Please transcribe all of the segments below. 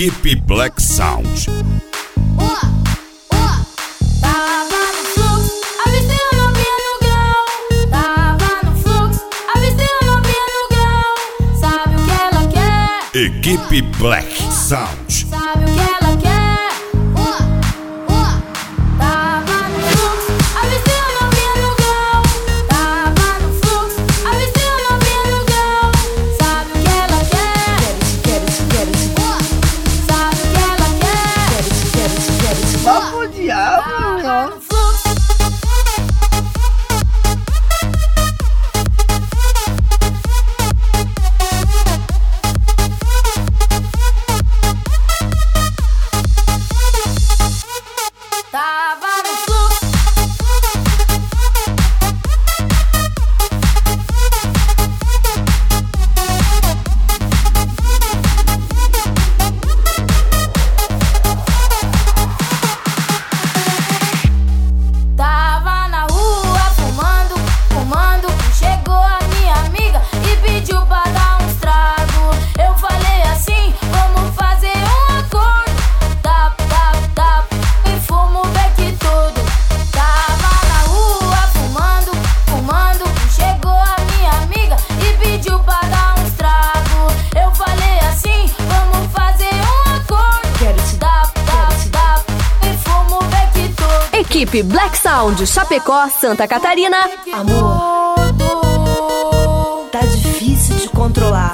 Equipe Black Sound. Equipe Black Sound. Sabe o que ela quer? Tava no fluxo, a vizinha não via no grau. Tava no fluxo, a vizinha não via no grau. Sabe o que ela quer? Quero isso. Sabe o que ela quer? Quero isso. Vá pro diabo, Tava no fluxo. Tava no fluxo. Tava na rua fumando. Chegou a minha amiga e pediu pra dar uns tragos. Eu falei assim, vamos fazer um acordo. Tap, e fumo o beck todo. Tava na rua fumando. Chegou a minha amiga e pediu pra dar uns tragos. Eu falei assim, vamos fazer um acordo. Quero te dar, e fumo o beck todo. Equipe Black Sound, Chapecó, Santa Catarina. Amor, tá difícil de controlar.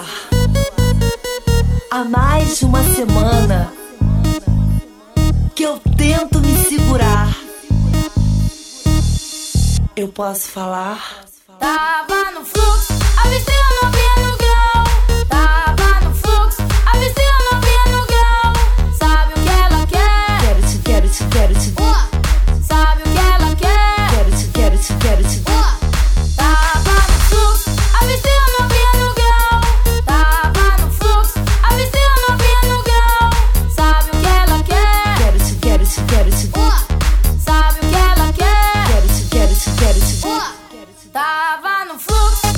Há mais de uma semana que eu tento me segurar. Eu posso falar? Tava no fluxo, a vizinha não via no grau. Tava no fluxo, a vizinha não via no grau. Sabe o que ela quer? Quero te. Sabe o que ela quer? Quero te. Tava no fluxo, a vizinha não via no grau. Tava no fluxo, a vizinha não via no grau. Sabe o que ela quer? Quero te. Sabe o que ela quer? Quero te. Tava no fluxo.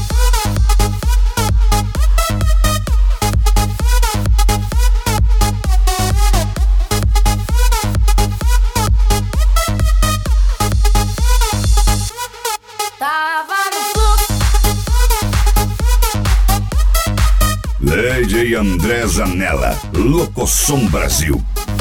Tava no fluxo. Lady André Zanella, Locosom Brasil.